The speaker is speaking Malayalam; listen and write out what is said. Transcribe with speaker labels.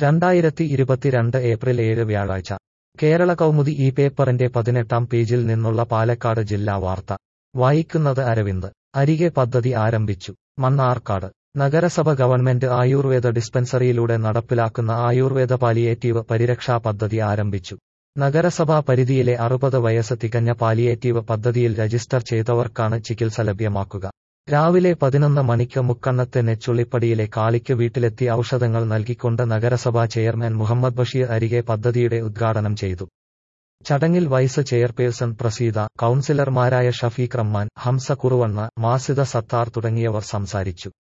Speaker 1: 2022 ഏപ്രിൽ 7 വ്യാഴാഴ്ച കേരള കൗമുദി ഈ പേപ്പറിന്റെ 18-ാം പേജിൽ നിന്നുള്ള പാലക്കാട് ജില്ലാ വാർത്ത വായിക്കുന്നത് അരവിന്ദ്. അരികെ പദ്ധതി ആരംഭിച്ചു. മണ്ണാർക്കാട് നഗരസഭ ഗവൺമെന്റ് ആയുർവേദ ഡിസ്പെൻസറിയിലൂടെ നടപ്പിലാക്കുന്ന ആയുർവേദ പാലിയേറ്റീവ് പരിരക്ഷാ പദ്ധതി ആരംഭിച്ചു. നഗരസഭാ പരിധിയിലെ 60 വയസ്സ് തികഞ്ഞ പാലിയേറ്റീവ് പദ്ധതിയിൽ രജിസ്റ്റർ ചെയ്തവർക്കാണ് ചികിത്സ ലഭ്യമാക്കുക. രാവിലെ 11 മണിക്ക് മുക്കണ്ണത്തെ നെച്ചുള്ളിപ്പടിയിലെ കാളിക്ക് വീട്ടിലെത്തി ഔഷധങ്ങൾ നൽകിക്കൊണ്ട് നഗരസഭാ ചെയർമാൻ മുഹമ്മദ് ബഷീർ അരികെ പദ്ധതിയുടെ ഉദ്ഘാടനം ചെയ്തു. ചടങ്ങിൽ വൈസ് ചെയർപേഴ്സൺ പ്രസീത, കൗൺസിലർമാരായ ഷഫീഖ് റഹ്മാൻ, ഹംസ കുറുവണ്ണ, മാസിദ സത്താർ തുടങ്ങിയവർ സംസാരിച്ചു.